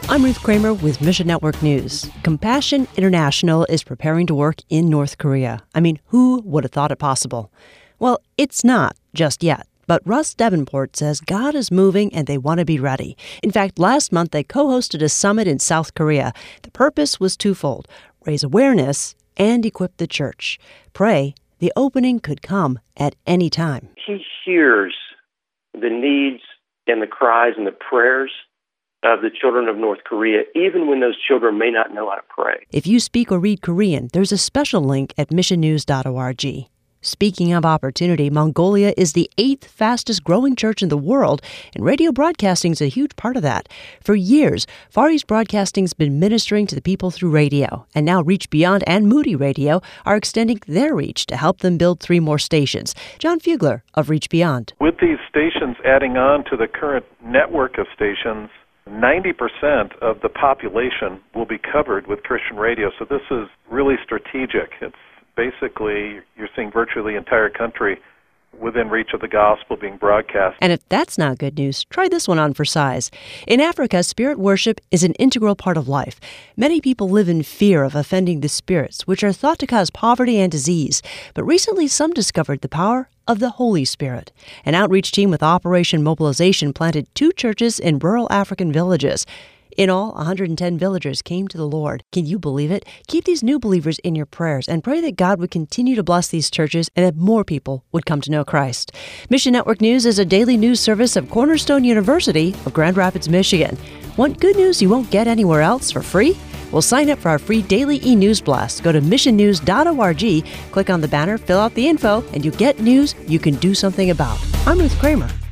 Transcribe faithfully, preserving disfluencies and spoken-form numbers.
I'm Ruth Kramer with Mission Network News. Compassion International is preparing to work in North Korea. I mean, who would have thought it possible? Well, it's not just yet. But Russ Davenport says God is moving and they want to be ready. In fact, last month they co-hosted a summit in South Korea. The purpose was twofold: raise awareness and equip the church. Pray the opening could come at any time. He hears the needs and the cries and the prayers of the children of North Korea, even when those children may not know how to pray. If you speak or read Korean, there's a special link at mission news dot org. Speaking of opportunity, Mongolia is the eighth fastest growing church in the world, and radio broadcasting is a huge part of that. For years, Far East Broadcasting's been ministering to the people through radio, and now Reach Beyond and Moody Radio are extending their reach to help them build three more stations. John Fugler of Reach Beyond. With these stations adding on to the current network of stations, ninety percent of the population will be covered with Christian radio, so this is really strategic. It's basically, you're seeing virtually the entire country within reach of the gospel being broadcast. And if that's not good news, try this one on for size. In Africa, spirit worship is an integral part of life. Many people live in fear of offending the spirits, which are thought to cause poverty and disease. But recently, some discovered the power of the Holy Spirit. An outreach team with Operation Mobilization planted two churches in rural African villages. In all, one hundred ten villagers came to the Lord. Can you believe it? Keep these new believers in your prayers and pray that God would continue to bless these churches and that more people would come to know Christ. Mission Network News is a daily news service of Cornerstone University of Grand Rapids, Michigan. Want good news you won't get anywhere else for free? Well, sign up for our free daily e-news blast. Go to mission news dot org, click on the banner, fill out the info, and you get news you can do something about. I'm Ruth Kramer.